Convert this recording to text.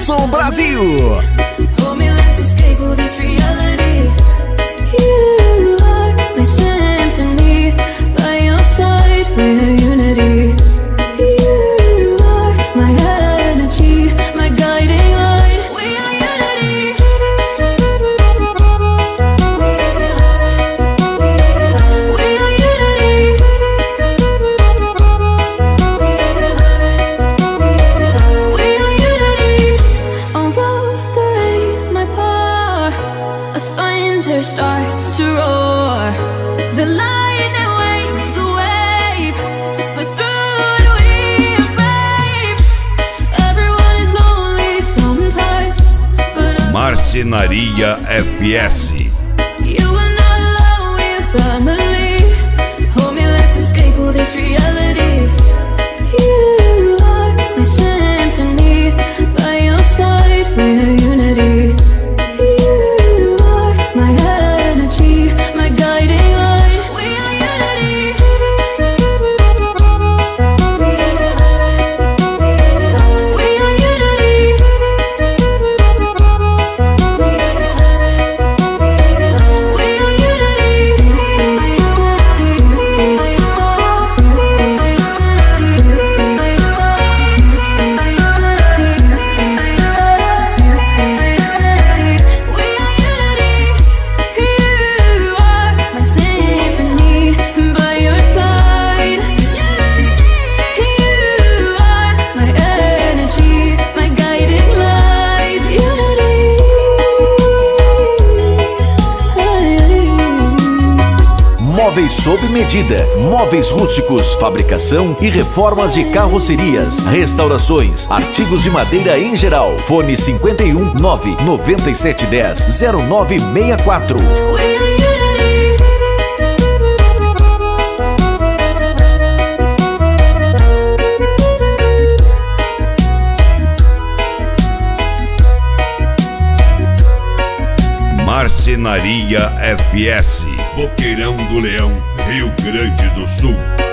Som Brasil. Homie, let's escape all this reality. You are my symphony. By your side, we're unity. You are my energy, my guiding light. We are unity. We are unity. We are unity. Although the rain might pour, a thunder starts to roar. The light that wakes the wave, but through it we are brave. Everyone is lonely sometimes, but Marcenaria FS. you are not alone, we're family. Homie, let's escape all this reality. You are my symphony. By your side, we're unity. You are my energy, my guiding light. We are unity. We are unity. Móveis sob medida, móveis rústicos, fabricação e reformas de carrocerias, restaurações, artigos de madeira em geral. Fone 51 99710 0964. Marcenaria FS, Boqueirão do Leão, Rio Grande do Sul.